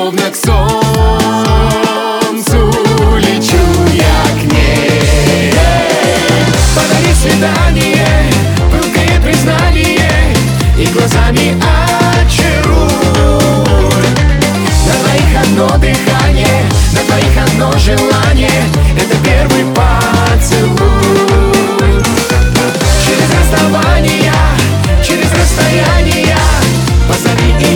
словно к солнцу лечу я к ней. Подари свидание, пылкое признание и глазами очаруй. На двоих одно дыхание, на двоих одно желание. Это первый поцелуй. Через расставания, через расстояния позови и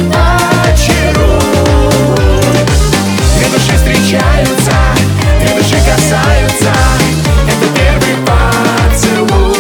очаруй. Две души встречаются, две души касаются. Это первый поцелуй.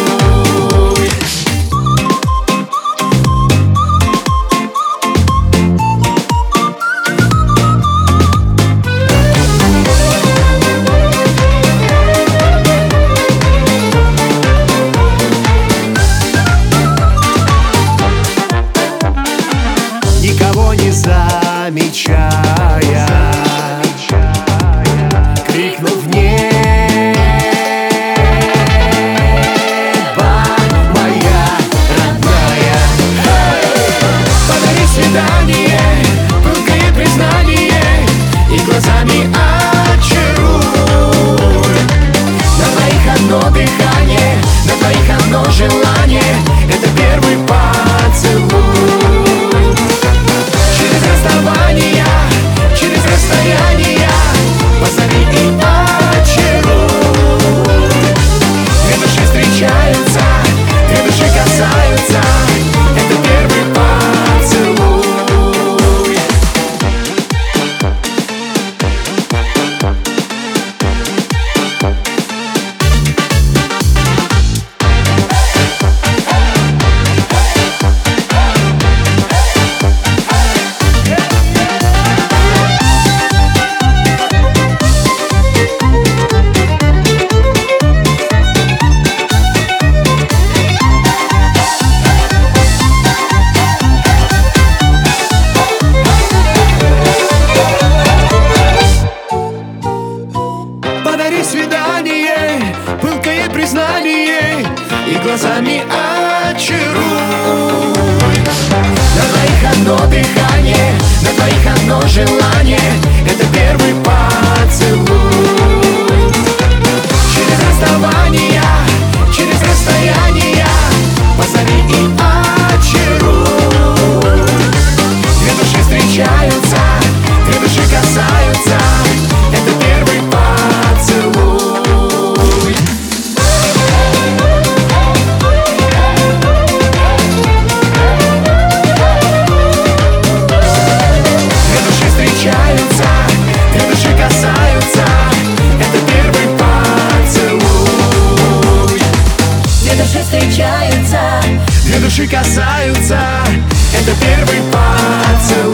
Никого не замечая, крикнув в небо: моя родная. Подари свидание, пылкое признание и глазами очаруй. На двоих одно дыхание, на двоих одно желание. Это первый поцелуй. Через расставания, через расстояния позови и очаруй. Две души встречаются, две души касаются. Это первый поцелуй. Подари свидание, пылкое признание и глазами очаруй. На двоих одно дыхание, на двоих одно желание. Это первый поцелуй. Через расставания, через расстояния позови и очаруй. Две души встречаются, две души касаются. Это первый поцелуй. Две души встречаются, две души касаются. Это первый поцелуй. Две души встречаются, Две души касаются. Это первый поцелуй.